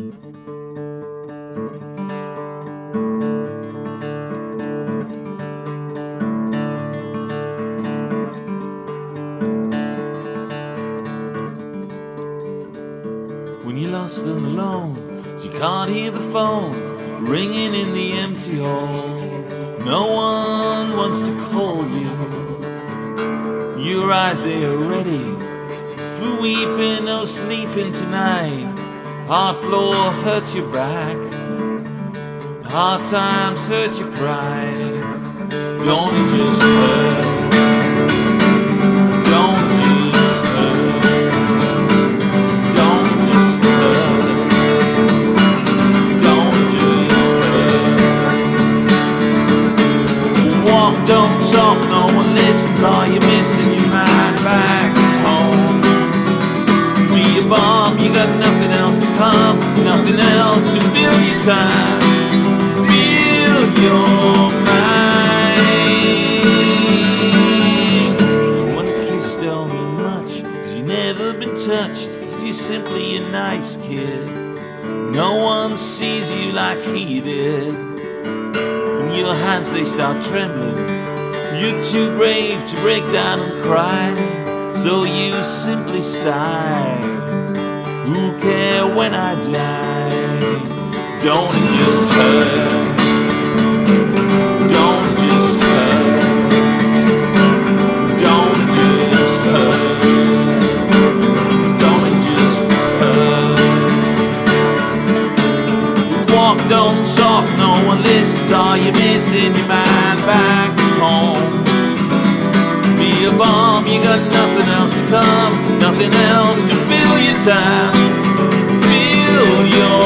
When you're lost and alone, so you can't hear the phone ringing in the empty hall. No one wants to call you. Your eyes, they are ready for weeping, no sleeping tonight. Hard floor hurts your back, hard times hurt your pride. Don't it just hurt? Don't just hurt? Don't it just hurt? Don't it just hurt? Walk, don't talk, no one listens. All you're missing, your mind back home. Be a bomb, you got nothing else to come, nothing else to fill your time. Fill your mind. You wanna kiss, don't mean much, 'cause you've never been touched, 'cause you're simply a nice kid. No one sees you like he did. And your hands, they start trembling. You're too brave to break down and cry, so you simply sigh. Who care when I die? Don't it just hurt? Don't it just hurt? Don't it just hurt? Don't it just hurt? Walk, don't talk, no one listens. All you're missing, your mind back home. Be a bomb, you got nothing else to come, nothing else to fill your time. Fill your